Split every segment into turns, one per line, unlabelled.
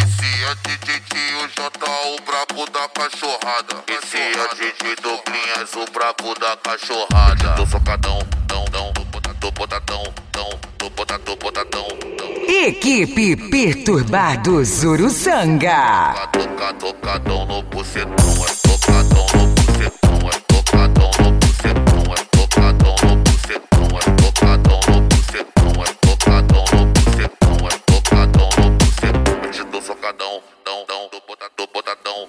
Esse é DJ Tio J, o brabo da cachorrada. Esse é DJ Douglinhas, o brabo da cachorrada. Tô socadão, tô botadão, tô botadão.
Equipe Perturbados Uruçanga.
Tocadão no bucetão, é tocadão no bucetão, é tocadão no bucetão, é tocadão no bucetão, é tocadão no bucetão, é tocadão no bucetão, é tocadão no bucetão. Eu te dou socadão, tô botadão,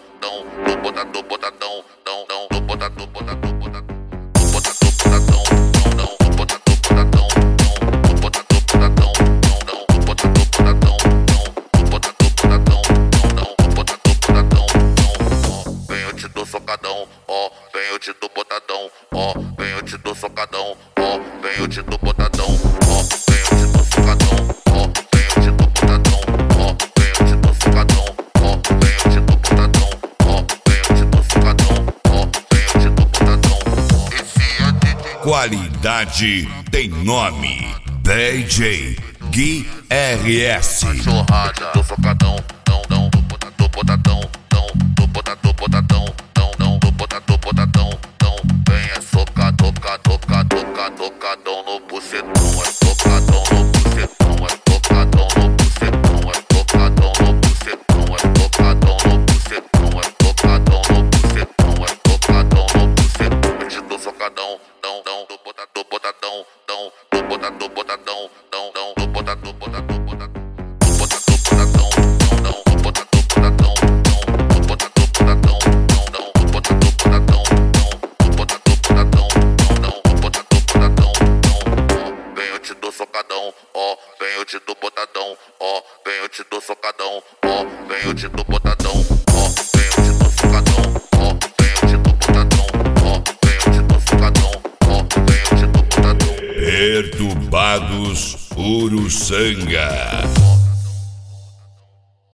ó, vem eu te dou botadão, ó, vem eu te dou socadão, ó, vem eu te dou botadão, ó, vem eu te dou socadão, ó, vem eu te dou botadão, ó, vem eu te dou socadão, ó, vem eu te dou botadão, ó, vem eu te dou socadão, ó, vem eu te dou botadão. Esse é DJ.
Qualidade tem nome. DJ Gui RS.
Cachorrada, tô socadão, tô botadão, tô botadão. Vem é socar, tocadão no bucetão, é tocadão no bucetão, é tocadão no bucetão, é tocadão no bucetão, é tocadão no bucetão, é tocadão no bucetão, é tocadão no bucetão. Eu te dou socadão, tô botadão. Ó, vem eu te dou botadão, ó, vem eu te dou socadão, ó, vem eu te dou botadão, ó, vem eu te dou socadão, ó, vem eu te dou botadão, ó, vem eu te dou socadão, ó, vem eu te dou botadão.
Perturbados Uruçanga.